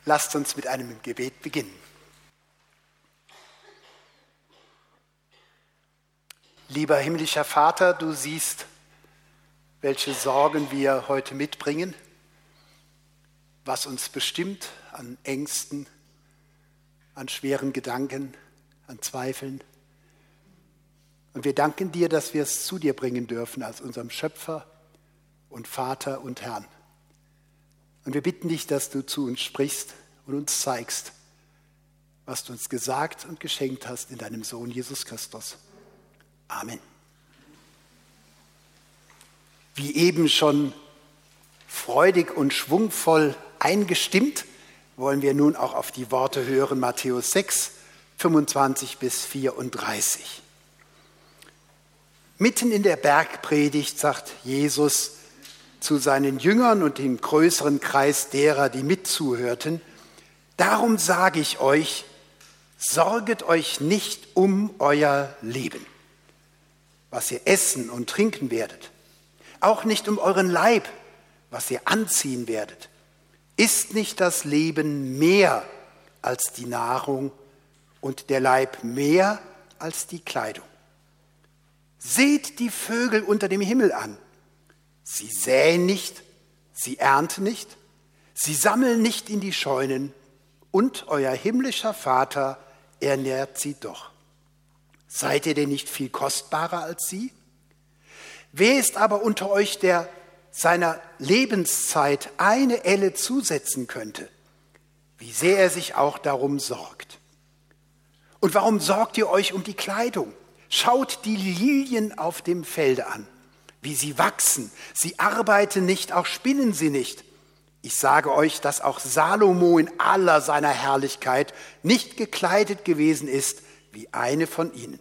Lasst uns mit einem Gebet beginnen. Lieber himmlischer Vater, du siehst, welche Sorgen wir heute mitbringen, was uns bestimmt an Ängsten, an schweren Gedanken, an Zweifeln. Und wir danken dir, dass wir es zu dir bringen dürfen als unserem Schöpfer und Vater und Herrn. Und wir bitten dich, dass du zu uns sprichst und uns zeigst, was du uns gesagt und geschenkt hast in deinem Sohn Jesus Christus. Amen. Wie eben schon freudig und schwungvoll eingestimmt, wollen wir nun auch auf die Worte hören, Matthäus 6, 25 bis 34. Mitten in der Bergpredigt sagt Jesus zu seinen Jüngern und dem größeren Kreis derer, die mitzuhörten: Darum sage ich euch, sorget euch nicht um euer Leben, was ihr essen und trinken werdet, auch nicht um euren Leib, was ihr anziehen werdet. Ist nicht das Leben mehr als die Nahrung und der Leib mehr als die Kleidung? Seht die Vögel unter dem Himmel an. Sie säen nicht, sie ernten nicht, sie sammeln nicht in die Scheunen, und euer himmlischer Vater ernährt sie doch. Seid ihr denn nicht viel kostbarer als sie? Wer ist aber unter euch, der seiner Lebenszeit eine Elle zusetzen könnte, wie sehr er sich auch darum sorgt? Und warum sorgt ihr euch um die Kleidung? Schaut die Lilien auf dem Felde an, wie sie wachsen. Sie arbeiten nicht, auch spinnen sie nicht. Ich sage euch, dass auch Salomo in aller seiner Herrlichkeit nicht gekleidet gewesen ist wie eine von ihnen.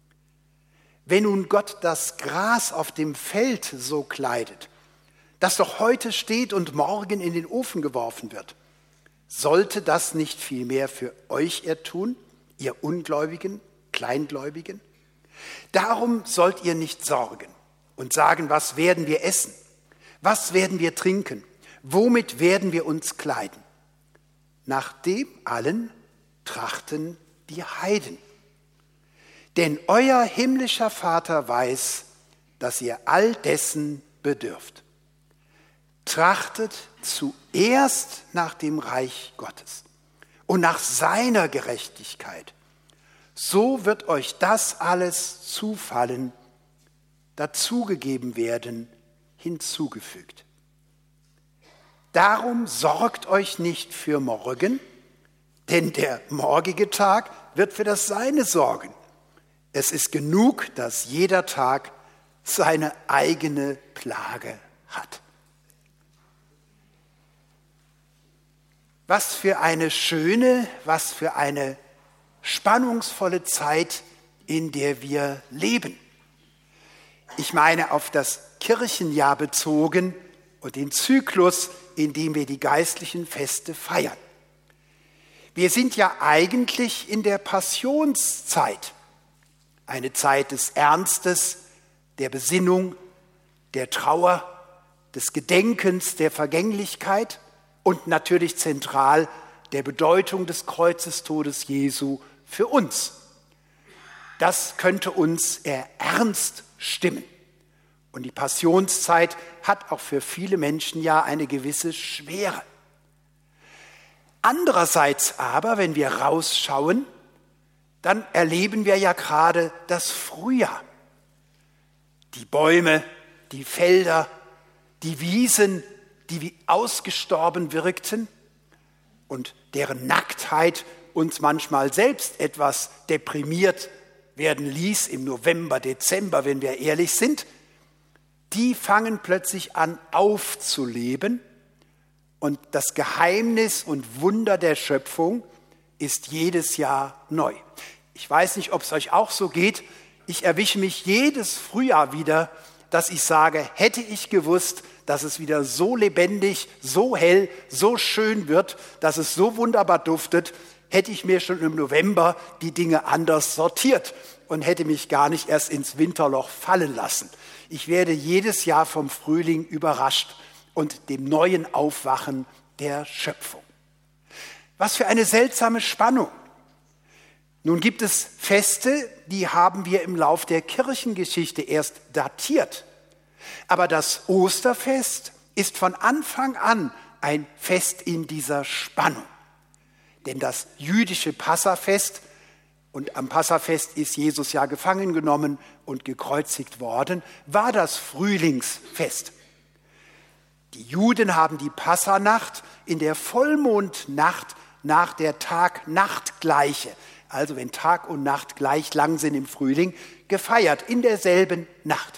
Wenn nun Gott das Gras auf dem Feld so kleidet, das doch heute steht und morgen in den Ofen geworfen wird, sollte das nicht viel mehr für euch er tun, ihr Ungläubigen, Kleingläubigen? Darum sollt ihr nicht sorgen und sagen, was werden wir essen? Was werden wir trinken? Womit werden wir uns kleiden? Nach dem allen trachten die Heiden. Denn euer himmlischer Vater weiß, dass ihr all dessen bedürft. Trachtet zuerst nach dem Reich Gottes und nach seiner Gerechtigkeit. So wird euch das alles zufallen, dazugegeben werden, hinzugefügt. Darum sorgt euch nicht für morgen, denn der morgige Tag wird für das Seine sorgen. Es ist genug, dass jeder Tag seine eigene Plage hat. Was für eine schöne, was für eine spannungsvolle Zeit, in der wir leben. Ich meine auf das Kirchenjahr bezogen und den Zyklus, in dem wir die geistlichen Feste feiern. Wir sind ja eigentlich in der Passionszeit, eine Zeit des Ernstes, der Besinnung, der Trauer, des Gedenkens der Vergänglichkeit und natürlich zentral der Bedeutung des Kreuzestodes Jesu für uns. Das könnte uns ernst stimmen. Und die Passionszeit hat auch für viele Menschen ja eine gewisse Schwere. Andererseits aber, wenn wir rausschauen, dann erleben wir ja gerade das Frühjahr. Die Bäume, die Felder, die Wiesen, die wie ausgestorben wirkten und deren Nacktheit uns manchmal selbst etwas deprimiert werden ließ im November, Dezember, wenn wir ehrlich sind, die fangen plötzlich an aufzuleben und das Geheimnis und Wunder der Schöpfung ist jedes Jahr neu. Ich weiß nicht, ob es euch auch so geht. Ich erwische mich jedes Frühjahr wieder, dass ich sage, hätte ich gewusst, dass es wieder so lebendig, so hell, so schön wird, dass es so wunderbar duftet, hätte ich mir schon im November die Dinge anders sortiert und hätte mich gar nicht erst ins Winterloch fallen lassen. Ich werde jedes Jahr vom Frühling überrascht und dem neuen Aufwachen der Schöpfung. Was für eine seltsame Spannung. Nun gibt es Feste, die haben wir im Lauf der Kirchengeschichte erst datiert. Aber das Osterfest ist von Anfang an ein Fest in dieser Spannung. Denn das jüdische Passafest, und am Passafest ist Jesus ja gefangen genommen und gekreuzigt worden, war das Frühlingsfest. Die Juden haben die Passanacht in der Vollmondnacht nach der Tag-Nacht-Gleiche, also wenn Tag und Nacht gleich lang sind im Frühling, gefeiert, in derselben Nacht.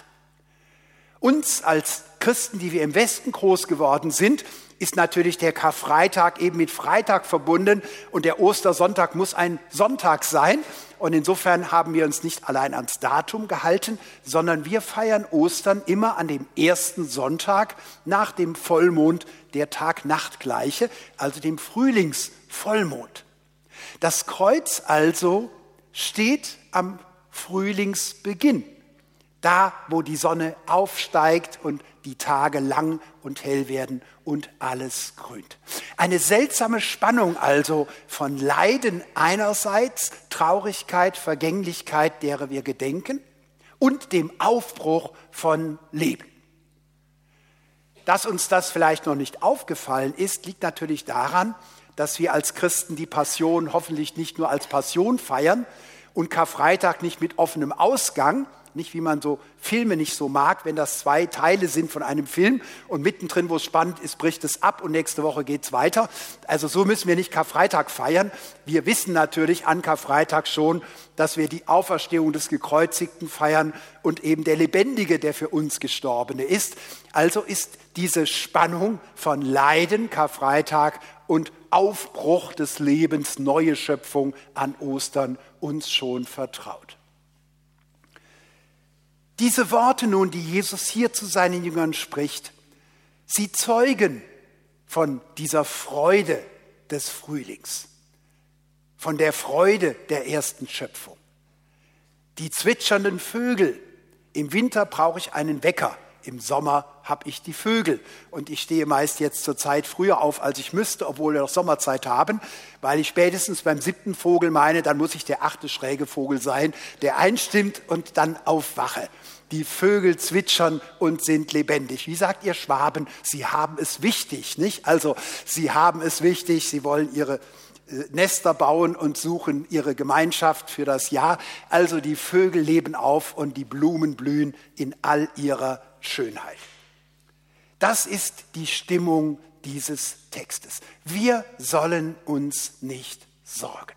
Uns als Christen, die wir im Westen groß geworden sind, ist natürlich der Karfreitag eben mit Freitag verbunden und der Ostersonntag muss ein Sonntag sein. Und insofern haben wir uns nicht allein ans Datum gehalten, sondern wir feiern Ostern immer an dem ersten Sonntag nach dem Vollmond der Tag-Nacht-Gleiche, also dem Frühlingsvollmond. Das Kreuz also steht am Frühlingsbeginn, da wo die Sonne aufsteigt und die Tage lang und hell werden und alles grünt. Eine seltsame Spannung also von Leiden einerseits, Traurigkeit, Vergänglichkeit, derer wir gedenken, und dem Aufbruch von Leben. Dass uns das vielleicht noch nicht aufgefallen ist, liegt natürlich daran, dass wir als Christen die Passion hoffentlich nicht nur als Passion feiern und Karfreitag nicht mit offenem Ausgang, nicht wie man so Filme nicht so mag, wenn das 2 Teile sind von einem Film und mittendrin, wo es spannend ist, bricht es ab und nächste Woche geht es weiter. Also so müssen wir nicht Karfreitag feiern. Wir wissen natürlich an Karfreitag schon, dass wir die Auferstehung des Gekreuzigten feiern und eben der Lebendige, der für uns Gestorbene ist. Also ist diese Spannung von Leiden, Karfreitag und Aufbruch des Lebens, neue Schöpfung an Ostern uns schon vertraut. Diese Worte nun, die Jesus hier zu seinen Jüngern spricht, sie zeugen von dieser Freude des Frühlings, von der Freude der ersten Schöpfung. Die zwitschernden Vögel, im Winter brauche ich einen Wecker, im Sommer habe ich die Vögel. Und ich stehe meist jetzt zur Zeit früher auf, als ich müsste, obwohl wir noch Sommerzeit haben, weil ich spätestens beim 7. Vogel meine, dann muss ich der 8. schräge Vogel sein, der einstimmt und dann aufwache. Die Vögel zwitschern und sind lebendig. Wie sagt ihr Schwaben? Sie haben es wichtig, nicht? Also sie haben es wichtig, sie wollen ihre Nester bauen und suchen ihre Gemeinschaft für das Jahr. Also die Vögel leben auf und die Blumen blühen in all ihrer Schönheit. Das ist die Stimmung dieses Textes. Wir sollen uns nicht sorgen.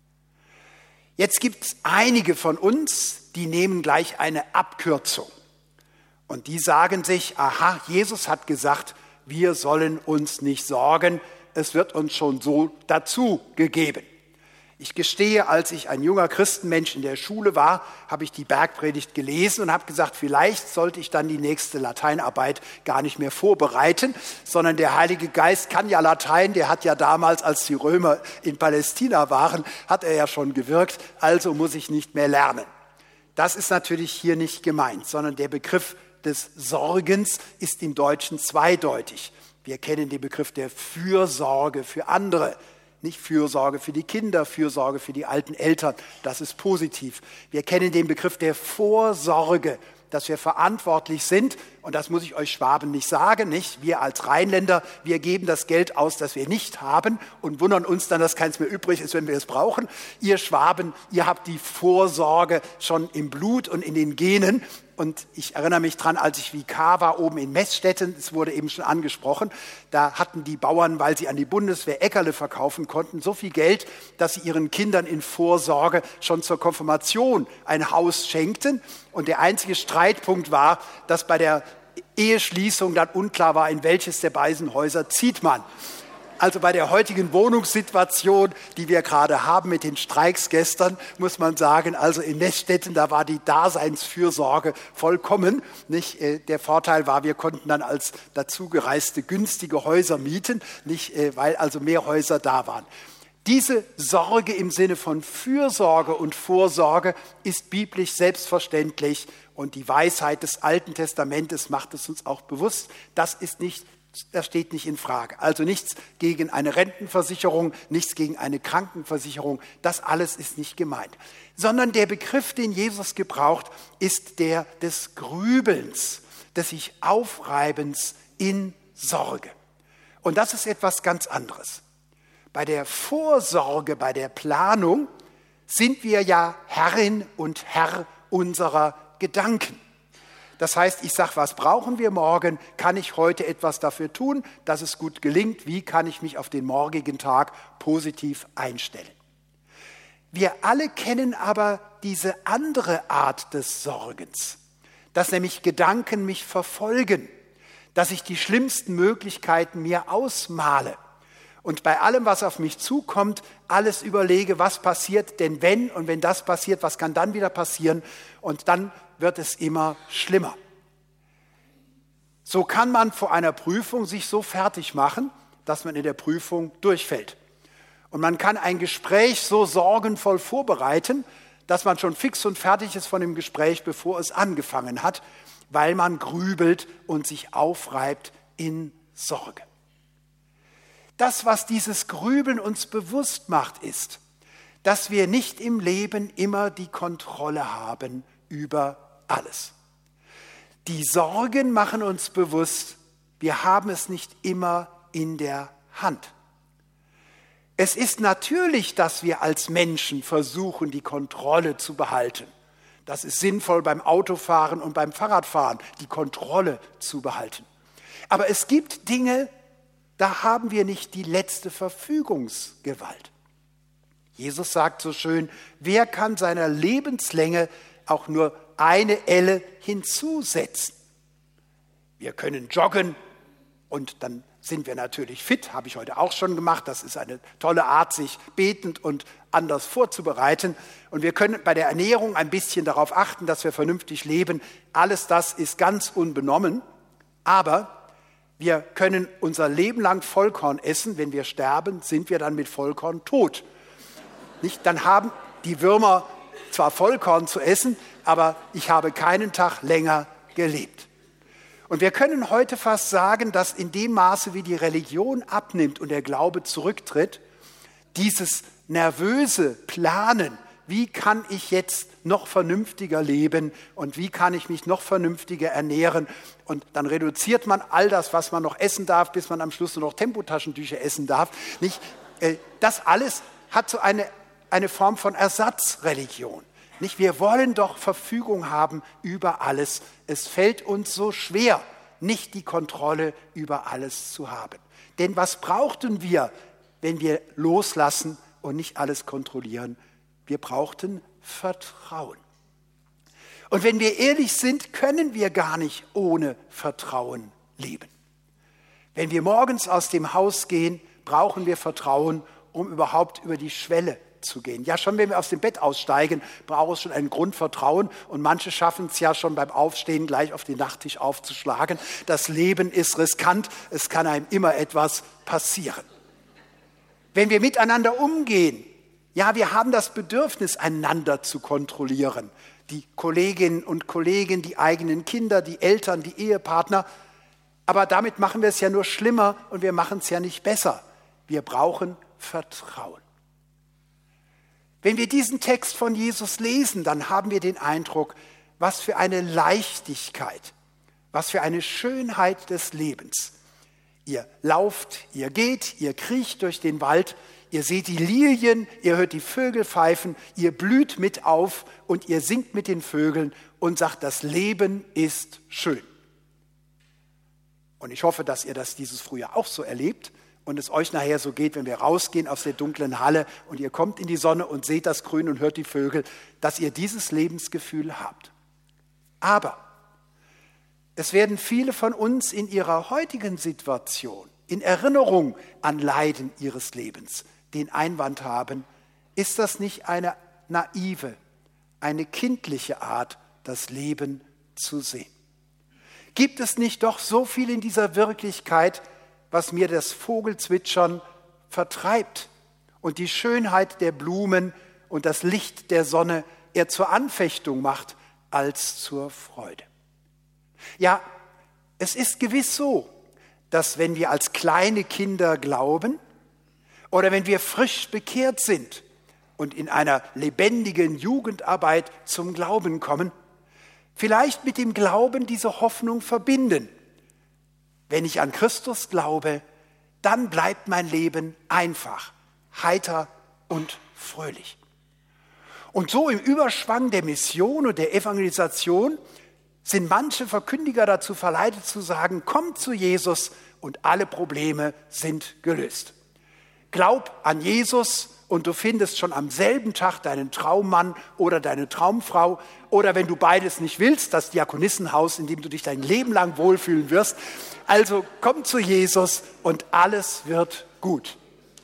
Jetzt gibt es einige von uns, die nehmen gleich eine Abkürzung. Und die sagen sich, aha, Jesus hat gesagt, wir sollen uns nicht sorgen, es wird uns schon so dazu gegeben. Ich gestehe, als ich ein junger Christenmensch in der Schule war, habe ich die Bergpredigt gelesen und habe gesagt, vielleicht sollte ich dann die nächste Lateinarbeit gar nicht mehr vorbereiten, sondern der Heilige Geist kann ja Latein, der hat ja damals, als die Römer in Palästina waren, hat er ja schon gewirkt, also muss ich nicht mehr lernen. Das ist natürlich hier nicht gemeint, sondern der Begriff des Sorgens ist im Deutschen zweideutig. Wir kennen den Begriff der Fürsorge für andere. Nicht Fürsorge für die Kinder, Fürsorge für die alten Eltern, das ist positiv. Wir kennen den Begriff der Vorsorge, dass wir verantwortlich sind, und das muss ich euch Schwaben nicht sagen, nicht? Wir als Rheinländer, wir geben das Geld aus, das wir nicht haben und wundern uns dann, dass keins mehr übrig ist, wenn wir es brauchen. Ihr Schwaben, ihr habt die Vorsorge schon im Blut und in den Genen. Und ich erinnere mich dran, als ich Vikar war oben in Meßstetten, es wurde eben schon angesprochen, da hatten die Bauern, weil sie an die Bundeswehr Äckerle verkaufen konnten, so viel Geld, dass sie ihren Kindern in Vorsorge schon zur Konfirmation ein Haus schenkten. Und der einzige Streitpunkt war, dass bei der Eheschließung dann unklar war, in welches der beiden Häuser zieht man. Also bei der heutigen Wohnungssituation, die wir gerade haben mit den Streiks gestern, muss man sagen, also in Meßstetten, da war die Daseinsfürsorge vollkommen. Nicht? Der Vorteil war, wir konnten dann als dazugereiste günstige Häuser mieten, nicht? Weil also mehr Häuser da waren. Diese Sorge im Sinne von Fürsorge und Vorsorge ist biblisch selbstverständlich und die Weisheit des Alten Testamentes macht es uns auch bewusst. Das ist nicht Das steht nicht in Frage. Also nichts gegen eine Rentenversicherung, nichts gegen eine Krankenversicherung. Das alles ist nicht gemeint. Sondern der Begriff, den Jesus gebraucht, ist der des Grübelns, des sich Aufreibens in Sorge. Und das ist etwas ganz anderes. Bei der Vorsorge, bei der Planung sind wir ja Herrin und Herr unserer Gedanken. Das heißt, ich sage, was brauchen wir morgen? Kann ich heute etwas dafür tun, dass es gut gelingt? Wie kann ich mich auf den morgigen Tag positiv einstellen? Wir alle kennen aber diese andere Art des Sorgens, dass nämlich Gedanken mich verfolgen, dass ich die schlimmsten Möglichkeiten mir ausmale und bei allem, was auf mich zukommt, alles überlege, was passiert denn wenn und wenn das passiert, was kann dann wieder passieren und dann wird es immer schlimmer. So kann man vor einer Prüfung sich so fertig machen, dass man in der Prüfung durchfällt. Und man kann ein Gespräch so sorgenvoll vorbereiten, dass man schon fix und fertig ist von dem Gespräch, bevor es angefangen hat, weil man grübelt und sich aufreibt in Sorge. Das, was dieses Grübeln uns bewusst macht, ist, dass wir nicht im Leben immer die Kontrolle haben über alles. Die Sorgen machen uns bewusst, wir haben es nicht immer in der Hand. Es ist natürlich, dass wir als Menschen versuchen, die Kontrolle zu behalten. Das ist sinnvoll beim Autofahren und beim Fahrradfahren, die Kontrolle zu behalten. Aber es gibt Dinge, da haben wir nicht die letzte Verfügungsgewalt. Jesus sagt so schön, wer kann seiner Lebenslänge auch nur eine Elle hinzusetzen? Wir können joggen und dann sind wir natürlich fit, habe ich heute auch schon gemacht. Das ist eine tolle Art, sich betend und anders vorzubereiten. Und wir können bei der Ernährung ein bisschen darauf achten, dass wir vernünftig leben. Alles das ist ganz unbenommen, aber wir können unser Leben lang Vollkorn essen. Wenn wir sterben, sind wir dann mit Vollkorn tot. Nicht? Dann haben die Würmer zwar Vollkorn zu essen, aber ich habe keinen Tag länger gelebt. Und wir können heute fast sagen, dass in dem Maße, wie die Religion abnimmt und der Glaube zurücktritt, dieses nervöse Planen, wie kann ich jetzt noch vernünftiger leben und wie kann ich mich noch vernünftiger ernähren? Und dann reduziert man all das, was man noch essen darf, bis man am Schluss nur noch Tempotaschentücher essen darf. Nicht? Das alles hat so eine Form von Ersatzreligion. Nicht? Wir wollen doch Verfügung haben über alles. Es fällt uns so schwer, nicht die Kontrolle über alles zu haben. Denn was brauchten wir, wenn wir loslassen und nicht alles kontrollieren? Wir brauchten Vertrauen. Und wenn wir ehrlich sind, können wir gar nicht ohne Vertrauen leben. Wenn wir morgens aus dem Haus gehen, brauchen wir Vertrauen, um überhaupt über die Schwelle zu gehen. Ja, schon wenn wir aus dem Bett aussteigen, braucht es schon ein Grundvertrauen und manche schaffen es ja schon beim Aufstehen gleich auf den Nachttisch aufzuschlagen. Das Leben ist riskant, es kann einem immer etwas passieren. Wenn wir miteinander umgehen, ja, wir haben das Bedürfnis, einander zu kontrollieren. Die Kolleginnen und Kollegen, die eigenen Kinder, die Eltern, die Ehepartner. Aber damit machen wir es ja nur schlimmer und wir machen es ja nicht besser. Wir brauchen Vertrauen. Wenn wir diesen Text von Jesus lesen, dann haben wir den Eindruck, was für eine Leichtigkeit, was für eine Schönheit des Lebens. Ihr lauft, ihr geht, ihr kriecht durch den Wald, ihr seht die Lilien, ihr hört die Vögel pfeifen, ihr blüht mit auf und ihr singt mit den Vögeln und sagt, das Leben ist schön. Und ich hoffe, dass ihr das dieses Frühjahr auch so erlebt und es euch nachher so geht, wenn wir rausgehen aus der dunklen Halle und ihr kommt in die Sonne und seht das Grün und hört die Vögel, dass ihr dieses Lebensgefühl habt. Aber es werden viele von uns in ihrer heutigen Situation, in Erinnerung an Leiden ihres Lebens, den Einwand haben, ist das nicht eine naive, eine kindliche Art, das Leben zu sehen? Gibt es nicht doch so viel in dieser Wirklichkeit, was mir das Vogelzwitschern vertreibt und die Schönheit der Blumen und das Licht der Sonne eher zur Anfechtung macht als zur Freude? Ja, es ist gewiss so, dass wenn wir als kleine Kinder glauben oder wenn wir frisch bekehrt sind und in einer lebendigen Jugendarbeit zum Glauben kommen, vielleicht mit dem Glauben diese Hoffnung verbinden. Wenn ich an Christus glaube, dann bleibt mein Leben einfach, heiter und fröhlich. Und so im Überschwang der Mission und der Evangelisation sind manche Verkündiger dazu verleitet zu sagen, komm zu Jesus und alle Probleme sind gelöst. Glaub an Jesus und du findest schon am selben Tag deinen Traummann oder deine Traumfrau oder wenn du beides nicht willst, das Diakonissenhaus, in dem du dich dein Leben lang wohlfühlen wirst. Also komm zu Jesus und alles wird gut.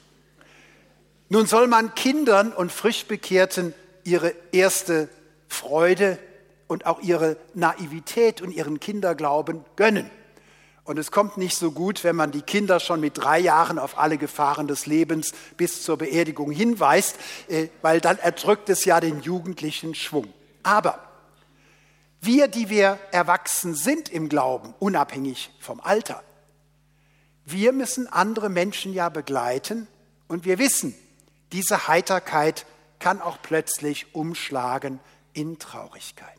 Nun soll man Kindern und Frischbekehrten ihre erste Freude und auch ihre Naivität und ihren Kinderglauben gönnen. Und es kommt nicht so gut, wenn man die Kinder schon mit 3 Jahren auf alle Gefahren des Lebens bis zur Beerdigung hinweist, weil dann erdrückt es ja den jugendlichen Schwung. Aber wir, die wir erwachsen sind im Glauben, unabhängig vom Alter, wir müssen andere Menschen ja begleiten und wir wissen, diese Heiterkeit kann auch plötzlich umschlagen in Traurigkeit.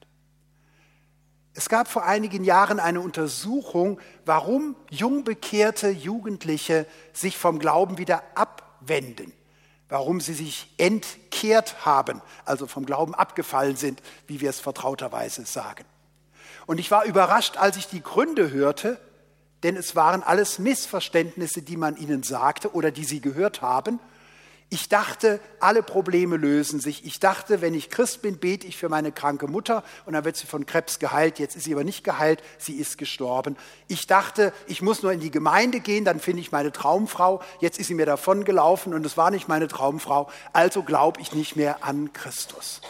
Es gab vor einigen Jahren eine Untersuchung, warum jungbekehrte Jugendliche sich vom Glauben wieder abwenden, warum sie sich entkehrt haben, also vom Glauben abgefallen sind, wie wir es vertrauterweise sagen. Und ich war überrascht, als ich die Gründe hörte, denn es waren alles Missverständnisse, die man ihnen sagte oder die sie gehört haben. Ich dachte, alle Probleme lösen sich. Ich dachte, wenn ich Christ bin, bete ich für meine kranke Mutter und dann wird sie von Krebs geheilt. Jetzt ist sie aber nicht geheilt, sie ist gestorben. Ich dachte, ich muss nur in die Gemeinde gehen, dann finde ich meine Traumfrau. Jetzt ist sie mir davongelaufen und es war nicht meine Traumfrau. Also glaube ich nicht mehr an Christus.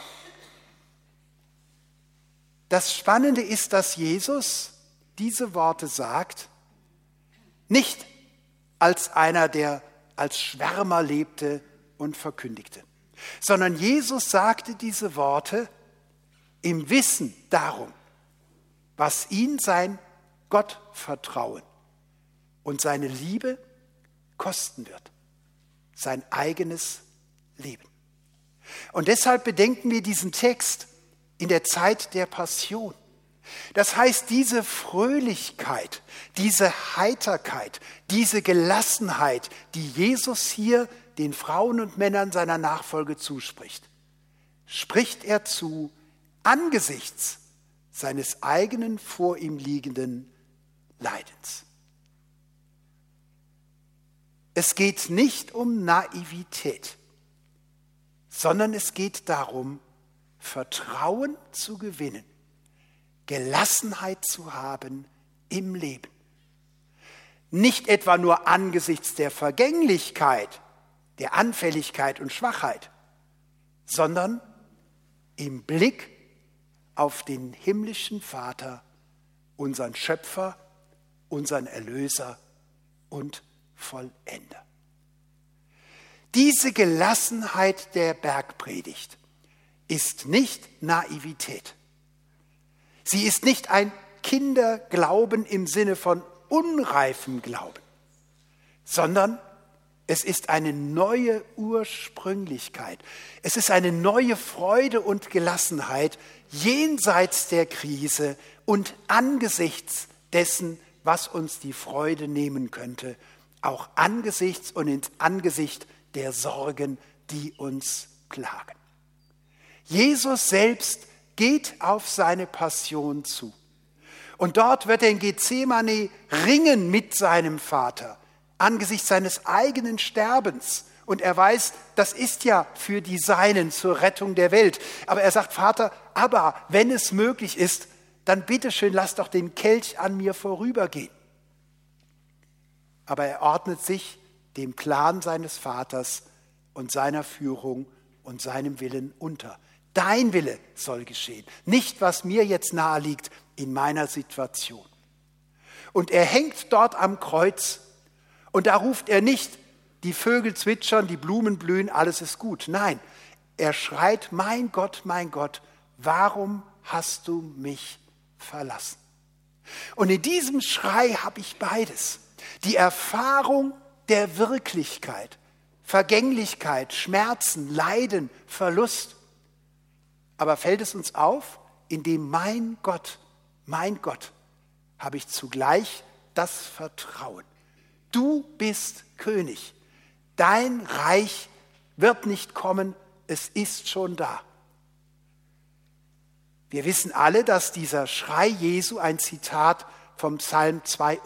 Das Spannende ist, dass Jesus diese Worte sagt, nicht als einer, der als Schwärmer lebte und verkündigte, sondern Jesus sagte diese Worte im Wissen darum, was ihn sein Gottvertrauen und seine Liebe kosten wird, sein eigenes Leben. Und deshalb bedenken wir diesen Text in der Zeit der Passion. Das heißt, diese Fröhlichkeit, diese Heiterkeit, diese Gelassenheit, die Jesus hier den Frauen und Männern seiner Nachfolge zuspricht, spricht er zu angesichts seines eigenen vor ihm liegenden Leidens. Es geht nicht um Naivität, sondern es geht darum, Vertrauen zu gewinnen, Gelassenheit zu haben im Leben. Nicht etwa nur angesichts der Vergänglichkeit, der Anfälligkeit und Schwachheit, sondern im Blick auf den himmlischen Vater, unseren Schöpfer, unseren Erlöser und Vollender. Diese Gelassenheit der Bergpredigt ist nicht Naivität. Sie ist nicht ein Kinderglauben im Sinne von unreifem Glauben, sondern es ist eine neue Ursprünglichkeit. Es ist eine neue Freude und Gelassenheit jenseits der Krise und angesichts dessen, was uns die Freude nehmen könnte, auch angesichts und ins Angesicht der Sorgen, die uns plagen. Jesus selbst geht auf seine Passion zu. Und dort wird er in Gethsemane ringen mit seinem Vater angesichts seines eigenen Sterbens. Und er weiß, das ist ja für die Seinen zur Rettung der Welt. Aber er sagt, Vater, aber wenn es möglich ist, dann bitteschön, lass doch den Kelch an mir vorübergehen. Aber er ordnet sich dem Plan seines Vaters und seiner Führung und seinem Willen unter. Dein Wille soll geschehen, nicht was mir jetzt nahe liegt in meiner Situation. Und er hängt dort am Kreuz und da ruft er nicht, die Vögel zwitschern, die Blumen blühen, alles ist gut. Nein, er schreit, mein Gott, warum hast du mich verlassen? Und in diesem Schrei habe ich beides. Die Erfahrung der Wirklichkeit, Vergänglichkeit, Schmerzen, Leiden, Verlust. Aber fällt es uns auf, in dem mein Gott, habe ich zugleich das Vertrauen. Du bist König. Dein Reich wird nicht kommen, es ist schon da. Wir wissen alle, dass dieser Schrei Jesu ein Zitat vom Psalm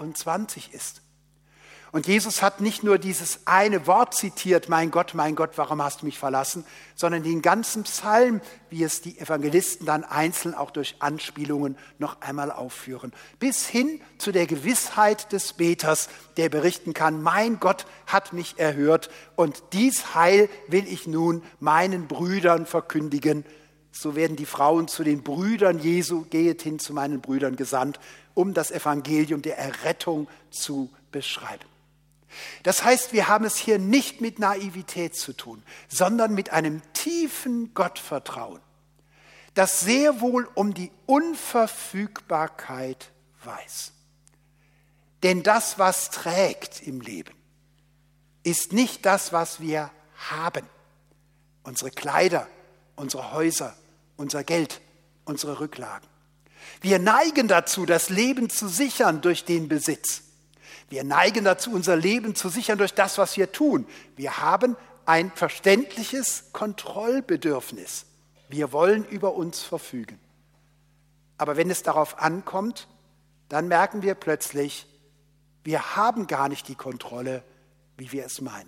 22 ist. Und Jesus hat nicht nur dieses eine Wort zitiert, mein Gott, warum hast du mich verlassen, sondern den ganzen Psalm, wie es die Evangelisten dann einzeln auch durch Anspielungen noch einmal aufführen. Bis hin zu der Gewissheit des Beters, der berichten kann, mein Gott hat mich erhört und dies Heil will ich nun meinen Brüdern verkündigen. So werden die Frauen zu den Brüdern Jesu, gehet hin zu meinen Brüdern gesandt, um das Evangelium der Errettung zu beschreiben. Das heißt, wir haben es hier nicht mit Naivität zu tun, sondern mit einem tiefen Gottvertrauen, das sehr wohl um die Unverfügbarkeit weiß. Denn das, was trägt im Leben, ist nicht das, was wir haben. Unsere Kleider, unsere Häuser, unser Geld, unsere Rücklagen. Wir neigen dazu, das Leben zu sichern durch den Besitz. Wir neigen dazu, unser Leben zu sichern durch das, was wir tun. Wir haben ein verständliches Kontrollbedürfnis. Wir wollen über uns verfügen. Aber wenn es darauf ankommt, dann merken wir plötzlich, wir haben gar nicht die Kontrolle, wie wir es meinen.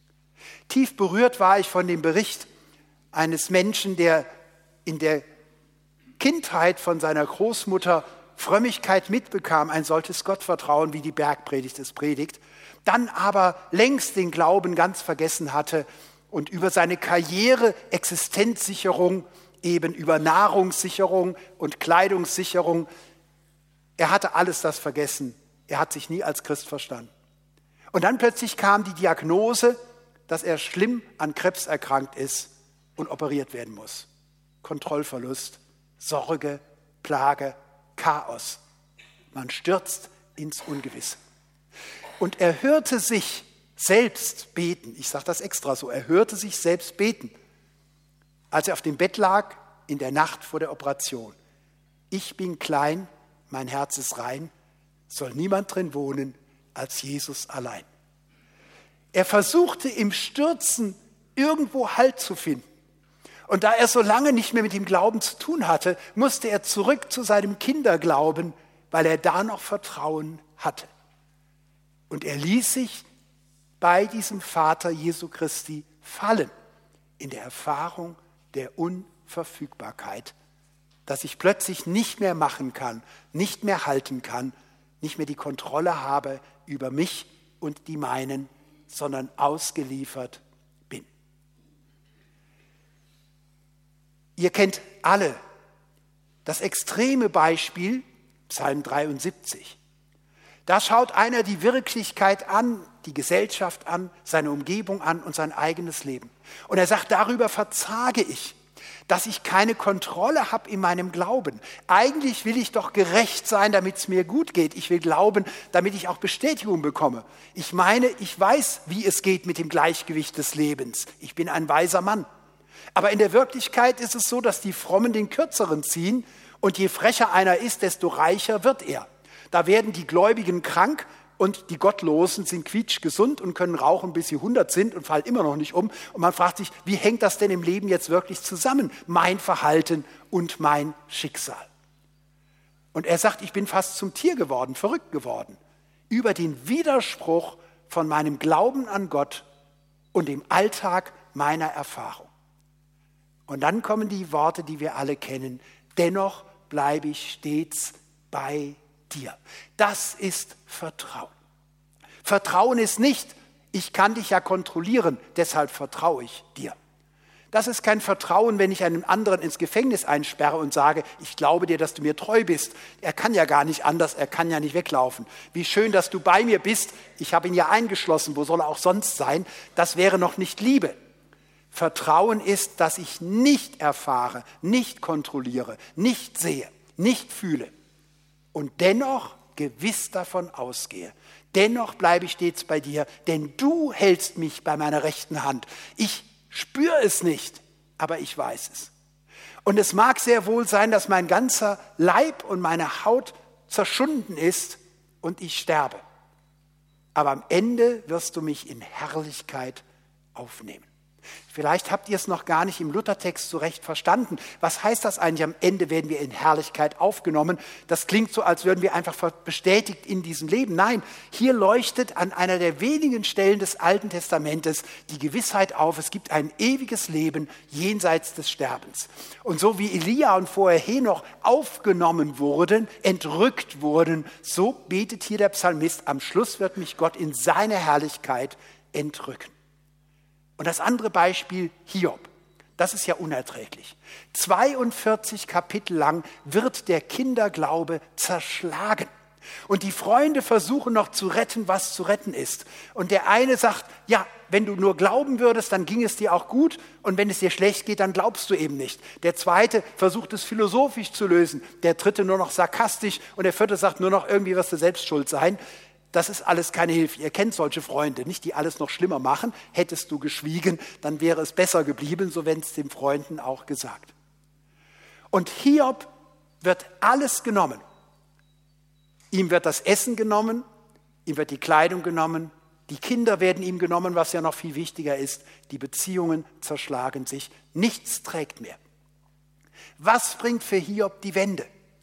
Tief berührt war ich von dem Bericht eines Menschen, der in der Kindheit von seiner Großmutter Frömmigkeit mitbekam, ein solches Gottvertrauen, wie die Bergpredigt es predigt, dann aber längst den Glauben ganz vergessen hatte und über seine Karriere, Existenzsicherung, eben über Nahrungssicherung und Kleidungssicherung, er hatte alles das vergessen. Er hat sich nie als Christ verstanden. Und dann plötzlich kam die Diagnose, dass er schlimm an Krebs erkrankt ist und operiert werden muss. Kontrollverlust, Sorge, Plage, Chaos. Man stürzt ins Ungewisse. Und er hörte sich selbst beten. Ich sage das extra so. Er hörte sich selbst beten, als er auf dem Bett lag in der Nacht vor der Operation. Ich bin klein, mein Herz ist rein, soll niemand drin wohnen als Jesus allein. Er versuchte im Stürzen irgendwo Halt zu finden. Und da er so lange nicht mehr mit dem Glauben zu tun hatte, musste er zurück zu seinem Kinderglauben, weil er da noch Vertrauen hatte. Und er ließ sich bei diesem Vater Jesu Christi fallen in der Erfahrung der Unverfügbarkeit, dass ich plötzlich nicht mehr machen kann, nicht mehr halten kann, nicht mehr die Kontrolle habe über mich und die meinen, sondern ausgeliefert bin. Ihr kennt alle das extreme Beispiel, Psalm 73. Da schaut einer die Wirklichkeit an, die Gesellschaft an, seine Umgebung an und sein eigenes Leben. Und er sagt, darüber verzage ich, dass ich keine Kontrolle habe in meinem Glauben. Eigentlich will ich doch gerecht sein, damit es mir gut geht. Ich will glauben, damit ich auch Bestätigung bekomme. Ich meine, ich weiß, wie es geht mit dem Gleichgewicht des Lebens. Ich bin ein weiser Mann. Aber in der Wirklichkeit ist es so, dass die Frommen den Kürzeren ziehen und je frecher einer ist, desto reicher wird er. Da werden die Gläubigen krank und die Gottlosen sind quietschgesund und können rauchen, bis sie 100 sind und fallen immer noch nicht um. Und man fragt sich, wie hängt das denn im Leben jetzt wirklich zusammen? Mein Verhalten und mein Schicksal. Und er sagt, ich bin fast zum Tier geworden, verrückt geworden, über den Widerspruch von meinem Glauben an Gott und dem Alltag meiner Erfahrung. Und dann kommen die Worte, die wir alle kennen. Dennoch bleibe ich stets bei dir. Das ist Vertrauen. Vertrauen ist nicht, ich kann dich ja kontrollieren, deshalb vertraue ich dir. Das ist kein Vertrauen, wenn ich einen anderen ins Gefängnis einsperre und sage, ich glaube dir, dass du mir treu bist. Er kann ja gar nicht anders, er kann ja nicht weglaufen. Wie schön, dass du bei mir bist. Ich habe ihn ja eingeschlossen, wo soll er auch sonst sein? Das wäre noch nicht Liebe. Vertrauen ist, dass ich nicht erfahre, nicht kontrolliere, nicht sehe, nicht fühle und dennoch gewiss davon ausgehe, Dennoch bleibe ich stets bei dir, denn du hältst mich bei meiner rechten Hand. Ich spüre es nicht, aber ich weiß es. Und es mag sehr wohl sein, dass mein ganzer Leib und meine Haut zerschunden ist und ich sterbe. Aber am Ende wirst du mich in Herrlichkeit aufnehmen. Vielleicht habt ihr es noch gar nicht im Luthertext so recht verstanden. Was heißt das eigentlich? Am Ende werden wir in Herrlichkeit aufgenommen. Das klingt so, als würden wir einfach bestätigt in diesem Leben. Nein, hier leuchtet an einer der wenigen Stellen des Alten Testamentes die Gewissheit auf, es gibt ein ewiges Leben jenseits des Sterbens. Und so wie Elia und vorher Henoch aufgenommen wurden, entrückt wurden, so betet hier der Psalmist, am Schluss wird mich Gott in seine Herrlichkeit entrücken. Und das andere Beispiel, Hiob, das ist ja unerträglich. 42 Kapitel lang wird der Kinderglaube zerschlagen. Und die Freunde versuchen noch zu retten, was zu retten ist. Und der eine sagt, ja, wenn du nur glauben würdest, dann ging es dir auch gut. Und wenn es dir schlecht geht, dann glaubst du eben nicht. Der zweite versucht es philosophisch zu lösen. Der dritte nur noch sarkastisch. Und der vierte sagt nur noch, irgendwie wirst du selbst schuld sein. Das ist alles keine Hilfe. Ihr kennt solche Freunde, nicht, die alles noch schlimmer machen. Hättest du geschwiegen, dann wäre es besser geblieben, so wenn es den Freunden auch gesagt. Und Hiob wird alles genommen. Ihm wird das Essen genommen, ihm wird die Kleidung genommen, die Kinder werden ihm genommen, was ja noch viel wichtiger ist. Die Beziehungen zerschlagen sich, nichts trägt mehr. Was bringt für Hiob die Wende?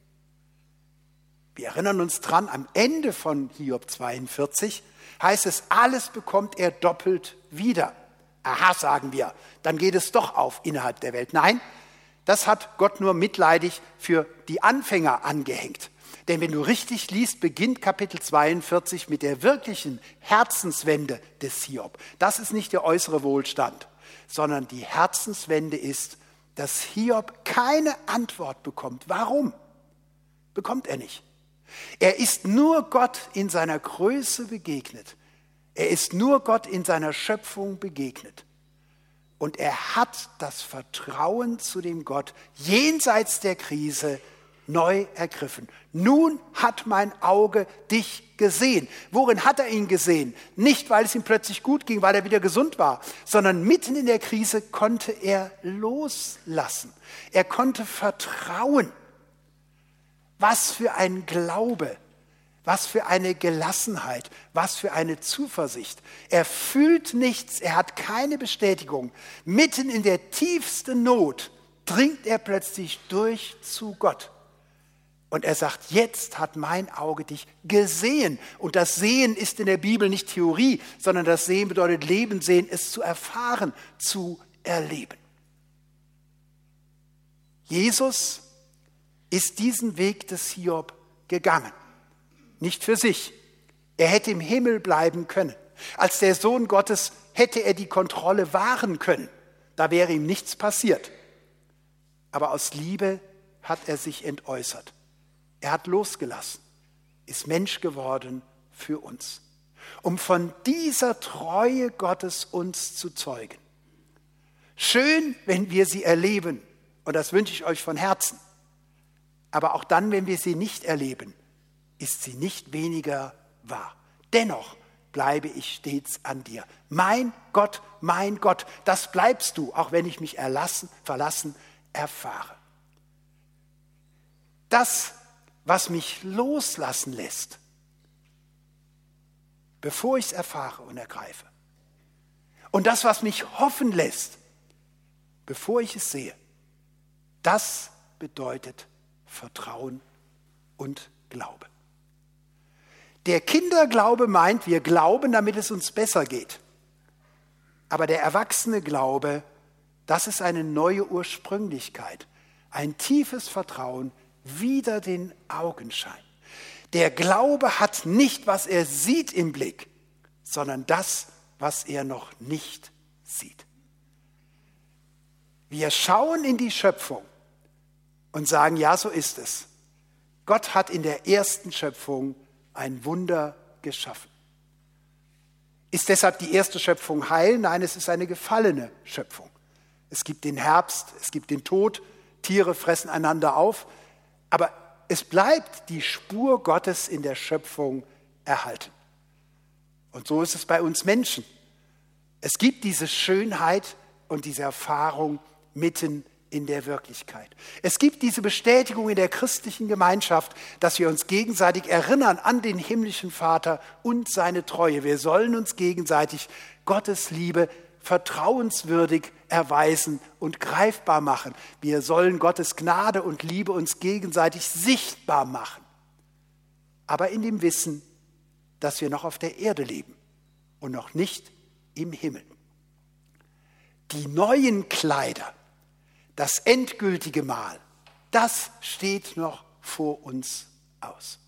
Wir erinnern uns dran, am Ende von Hiob 42 heißt es, alles bekommt er doppelt wieder. Aha, sagen wir, dann geht es doch auf innerhalb der Welt. Nein, das hat Gott nur mitleidig für die Anfänger angehängt. Denn wenn du richtig liest, beginnt Kapitel 42 mit der wirklichen Herzenswende des Hiob. Das ist nicht der äußere Wohlstand, sondern die Herzenswende ist, dass Hiob keine Antwort bekommt. Warum? Bekommt er nicht. Er ist nur Gott in seiner Größe begegnet. Er ist nur Gott in seiner Schöpfung begegnet. Und er hat das Vertrauen zu dem Gott jenseits der Krise neu ergriffen. Nun hat mein Auge dich gesehen. Worin hat er ihn gesehen? Nicht, weil es ihm plötzlich gut ging, weil er wieder gesund war, sondern mitten in der Krise konnte er loslassen. Er konnte vertrauen. Was für ein Glaube, was für eine Gelassenheit, was für eine Zuversicht. Er fühlt nichts, er hat keine Bestätigung. Mitten in der tiefsten Not dringt er plötzlich durch zu Gott. Und er sagt, jetzt hat mein Auge dich gesehen. Und das Sehen ist in der Bibel nicht Theorie, sondern das Sehen bedeutet Leben sehen, es zu erfahren, zu erleben. Jesus ist diesen Weg des Hiob gegangen. Nicht für sich. Er hätte im Himmel bleiben können. Als der Sohn Gottes hätte er die Kontrolle wahren können. Da wäre ihm nichts passiert. Aber aus Liebe hat er sich entäußert. Er hat losgelassen, ist Mensch geworden für uns, um von dieser Treue Gottes uns zu zeugen. Schön, wenn wir sie erleben, und das wünsche ich euch von Herzen. Aber auch dann, wenn wir sie nicht erleben, ist sie nicht weniger wahr. Dennoch bleibe ich stets an dir. Mein Gott, das bleibst du, auch wenn ich mich verlassen erfahre. Das, was mich loslassen lässt, bevor ich es erfahre und ergreife. Und das, was mich hoffen lässt, bevor ich es sehe, das bedeutet Vertrauen und Glaube. Der Kinderglaube meint, wir glauben, damit es uns besser geht. Aber der erwachsene Glaube, das ist eine neue Ursprünglichkeit, ein tiefes Vertrauen, wider den Augenschein. Der Glaube hat nicht, was er sieht im Blick, sondern das, was er noch nicht sieht. Wir schauen in die Schöpfung und sagen, ja, so ist es. Gott hat in der ersten Schöpfung ein Wunder geschaffen. Ist deshalb die erste Schöpfung heil? Nein, es ist eine gefallene Schöpfung. Es gibt den Herbst, es gibt den Tod, Tiere fressen einander auf, aber es bleibt die Spur Gottes in der Schöpfung erhalten. Und so ist es bei uns Menschen. Es gibt diese Schönheit und diese Erfahrung mitten in der Wirklichkeit. Es gibt diese Bestätigung in der christlichen Gemeinschaft, dass wir uns gegenseitig erinnern an den himmlischen Vater und seine Treue. Wir sollen uns gegenseitig Gottes Liebe vertrauenswürdig erweisen und greifbar machen. Wir sollen Gottes Gnade und Liebe uns gegenseitig sichtbar machen. Aber in dem Wissen, dass wir noch auf der Erde leben und noch nicht im Himmel. Die neuen Kleider, das endgültige Mahl, das steht noch vor uns aus.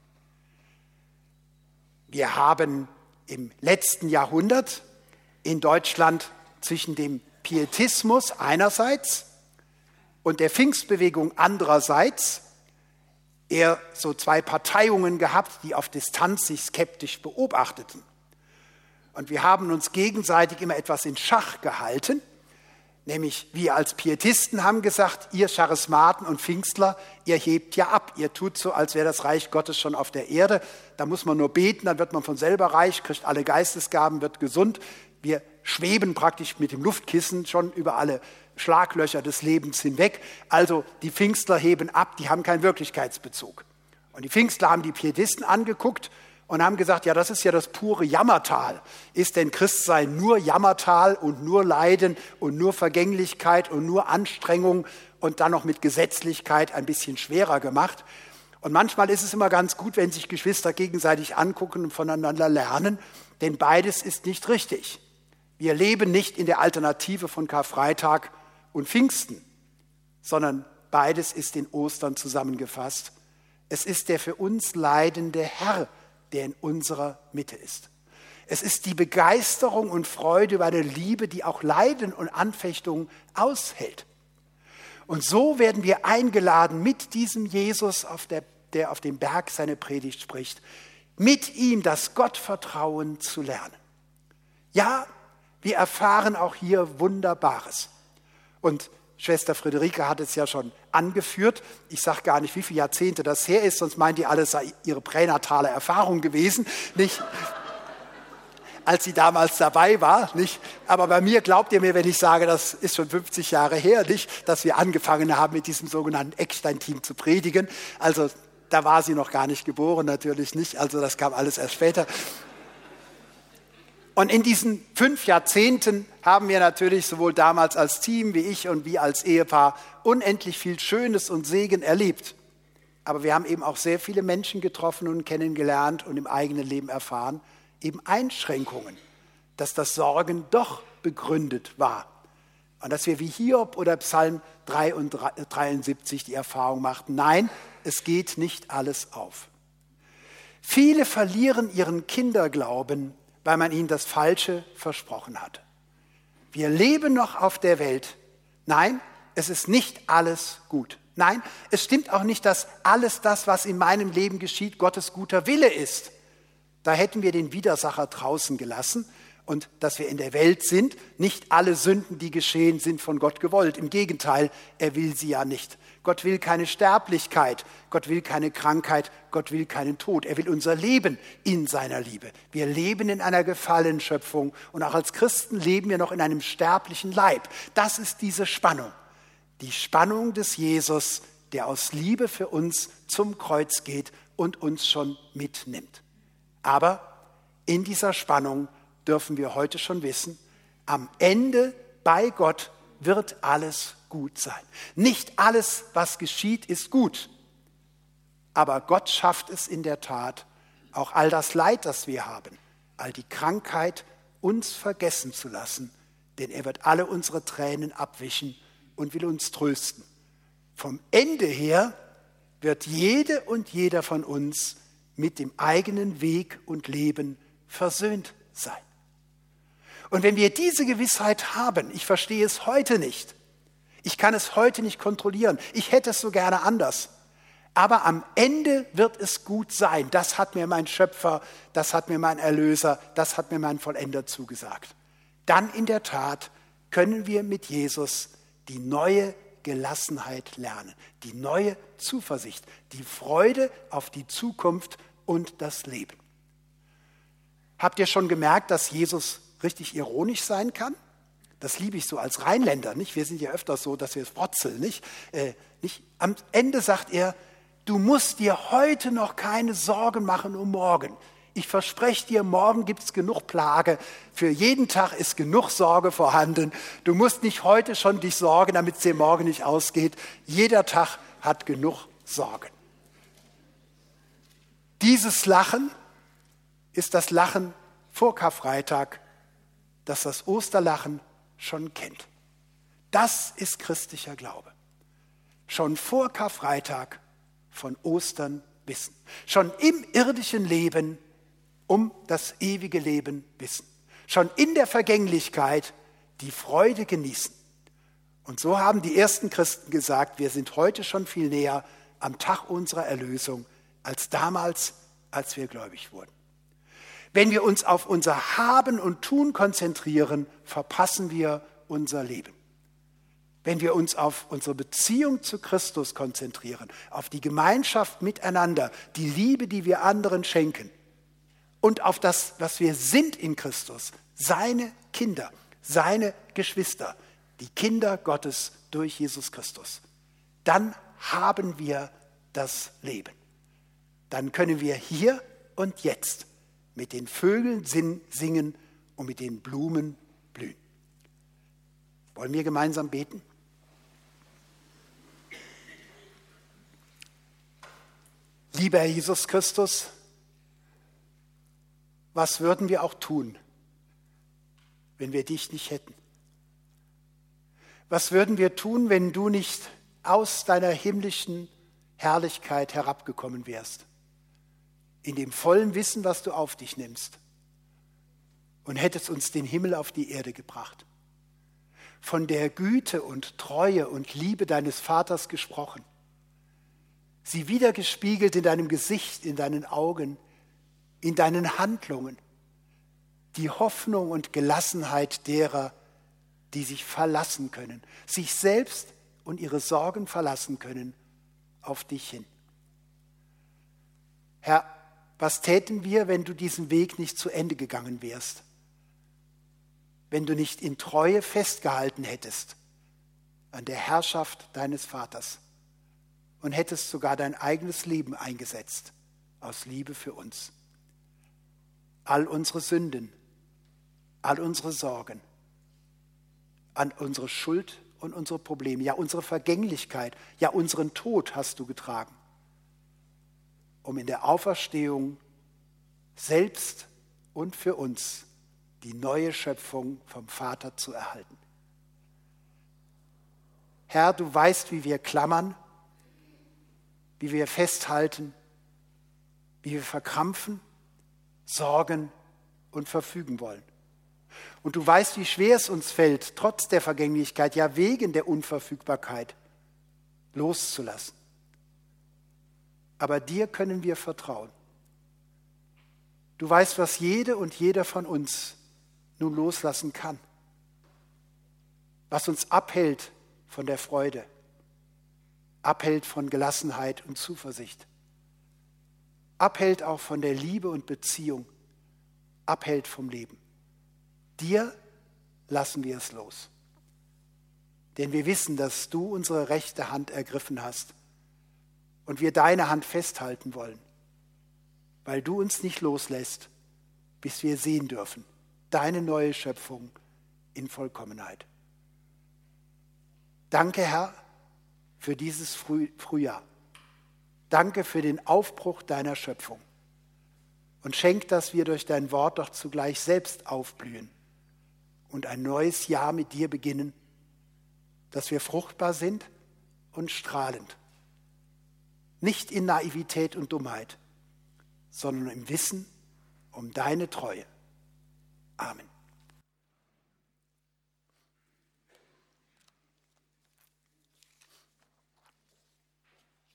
Wir haben im letzten Jahrhundert in Deutschland zwischen dem Pietismus einerseits und der Pfingstbewegung andererseits eher so zwei Parteiungen gehabt, die auf Distanz sich skeptisch beobachteten. Und wir haben uns gegenseitig immer etwas in Schach gehalten, nämlich wir als Pietisten haben gesagt, ihr Charismaten und Pfingstler, ihr hebt ja ab, ihr tut so, als wäre das Reich Gottes schon auf der Erde, da muss man nur beten, dann wird man von selber reich, kriegt alle Geistesgaben, wird gesund. Wir schweben praktisch mit dem Luftkissen schon über alle Schlaglöcher des Lebens hinweg. Also die Pfingstler heben ab, die haben keinen Wirklichkeitsbezug. Und die Pfingstler haben die Pietisten angeguckt und haben gesagt, ja, das ist ja das pure Jammertal. Ist denn Christsein nur Jammertal und nur Leiden und nur Vergänglichkeit und nur Anstrengung und dann noch mit Gesetzlichkeit ein bisschen schwerer gemacht? Und manchmal ist es immer ganz gut, wenn sich Geschwister gegenseitig angucken und voneinander lernen, denn beides ist nicht richtig. Wir leben nicht in der Alternative von Karfreitag und Pfingsten, sondern beides ist in Ostern zusammengefasst. Es ist der für uns leidende Herr, der in unserer Mitte ist. Es ist die Begeisterung und Freude über eine Liebe, die auch Leiden und Anfechtungen aushält. Und so werden wir eingeladen, mit diesem Jesus, der auf dem Berg seine Predigt spricht, mit ihm das Gottvertrauen zu lernen. Ja, wir erfahren auch hier Wunderbares. Und Schwester Friederike hat es ja schon angeführt. Ich sage gar nicht, wie viele Jahrzehnte das her ist, sonst meint ihr, alles sei ihre pränatale Erfahrung gewesen, nicht? Als sie damals dabei war, nicht? Aber bei mir glaubt ihr mir, wenn ich sage, das ist schon 50 Jahre her, nicht? Dass wir angefangen haben, mit diesem sogenannten Eckstein-Team zu predigen. Also da war sie noch gar nicht geboren, natürlich nicht. Also das kam alles erst später. Und in diesen 5 Jahrzehnten haben wir natürlich sowohl damals als Team wie ich und wie als Ehepaar unendlich viel Schönes und Segen erlebt. Aber wir haben eben auch sehr viele Menschen getroffen und kennengelernt und im eigenen Leben erfahren, eben Einschränkungen, dass das Sorgen doch begründet war. Und dass wir wie Hiob oder Psalm 73 die Erfahrung machten, nein, es geht nicht alles auf. Viele verlieren ihren Kinderglauben, weil man ihnen das Falsche versprochen hat. Wir leben noch auf der Welt. Nein, es ist nicht alles gut. Nein, es stimmt auch nicht, dass alles das, was in meinem Leben geschieht, Gottes guter Wille ist. Da hätten wir den Widersacher draußen gelassen. Und dass wir in der Welt sind, nicht alle Sünden, die geschehen, sind von Gott gewollt. Im Gegenteil, er will sie ja nicht. Gott will keine Sterblichkeit, Gott will keine Krankheit, Gott will keinen Tod. Er will unser Leben in seiner Liebe. Wir leben in einer gefallenen Schöpfung und auch als Christen leben wir noch in einem sterblichen Leib. Das ist diese Spannung. Die Spannung des Jesus, der aus Liebe für uns zum Kreuz geht und uns schon mitnimmt. Aber in dieser Spannung dürfen wir heute schon wissen, am Ende bei Gott wird alles gut sein. Nicht alles, was geschieht, ist gut. Aber Gott schafft es in der Tat, auch all das Leid, das wir haben, all die Krankheit, uns vergessen zu lassen, denn er wird alle unsere Tränen abwischen und will uns trösten. Vom Ende her wird jede und jeder von uns mit dem eigenen Weg und Leben versöhnt sein. Und wenn wir diese Gewissheit haben, ich verstehe es heute nicht, ich kann es heute nicht kontrollieren, ich hätte es so gerne anders, aber am Ende wird es gut sein. Das hat mir mein Schöpfer, das hat mir mein Erlöser, das hat mir mein Vollender zugesagt. Dann in der Tat können wir mit Jesus die neue Gelassenheit lernen, die neue Zuversicht, die Freude auf die Zukunft und das Leben. Habt ihr schon gemerkt, dass Jesus richtig ironisch sein kann? Das liebe ich so als Rheinländer, nicht? Wir sind ja öfters so, dass wir es frotzeln, nicht? Am Ende sagt er, du musst dir heute noch keine Sorgen machen um morgen. Ich verspreche dir, morgen gibt es genug Plage. Für jeden Tag ist genug Sorge vorhanden. Du musst nicht heute schon dich sorgen, damit es dir morgen nicht ausgeht. Jeder Tag hat genug Sorgen. Dieses Lachen ist das Lachen vor Karfreitag, das das Osterlachen schon kennt. Das ist christlicher Glaube. Schon vor Karfreitag von Ostern wissen. Schon im irdischen Leben um das ewige Leben wissen. Schon in der Vergänglichkeit die Freude genießen. Und so haben die ersten Christen gesagt, wir sind heute schon viel näher am Tag unserer Erlösung als damals, als wir gläubig wurden. Wenn wir uns auf unser Haben und Tun konzentrieren, verpassen wir unser Leben. Wenn wir uns auf unsere Beziehung zu Christus konzentrieren, auf die Gemeinschaft miteinander, die Liebe, die wir anderen schenken und auf das, was wir sind in Christus, seine Kinder, seine Geschwister, die Kinder Gottes durch Jesus Christus, dann haben wir das Leben. Dann können wir hier und jetzt mit den Vögeln singen und mit den Blumen blühen. Wollen wir gemeinsam beten? Lieber Herr Jesus Christus, was würden wir auch tun, wenn wir dich nicht hätten? Was würden wir tun, wenn du nicht aus deiner himmlischen Herrlichkeit herabgekommen wärst? In dem vollen Wissen, was du auf dich nimmst, und hättest uns den Himmel auf die Erde gebracht. Von der Güte und Treue und Liebe deines Vaters gesprochen. Sie wiedergespiegelt in deinem Gesicht, in deinen Augen, in deinen Handlungen. Die Hoffnung und Gelassenheit derer, die sich verlassen können, sich selbst und ihre Sorgen verlassen können auf dich hin. Herr, was täten wir, wenn du diesen Weg nicht zu Ende gegangen wärst? Wenn du nicht in Treue festgehalten hättest an der Herrschaft deines Vaters und hättest sogar dein eigenes Leben eingesetzt aus Liebe für uns. All unsere Sünden, all unsere Sorgen, an unsere Schuld und unsere Probleme, ja unsere Vergänglichkeit, ja unseren Tod hast du getragen, um in der Auferstehung selbst und für uns die neue Schöpfung vom Vater zu erhalten. Herr, du weißt, wie wir klammern, wie wir festhalten, wie wir verkrampfen, sorgen und verfügen wollen. Und du weißt, wie schwer es uns fällt, trotz der Vergänglichkeit, ja wegen der Unverfügbarkeit, loszulassen. Aber dir können wir vertrauen. Du weißt, was jede und jeder von uns nun loslassen kann. Was uns abhält von der Freude, abhält von Gelassenheit und Zuversicht, abhält auch von der Liebe und Beziehung, abhält vom Leben. Dir lassen wir es los. Denn wir wissen, dass du unsere rechte Hand ergriffen hast und wir deine Hand festhalten wollen, weil du uns nicht loslässt, bis wir sehen dürfen, deine neue Schöpfung in Vollkommenheit. Danke, Herr, für dieses Frühjahr. Danke für den Aufbruch deiner Schöpfung. Und schenk, dass wir durch dein Wort doch zugleich selbst aufblühen und ein neues Jahr mit dir beginnen, dass wir fruchtbar sind und strahlend. Nicht in Naivität und Dummheit, sondern im Wissen um deine Treue. Amen.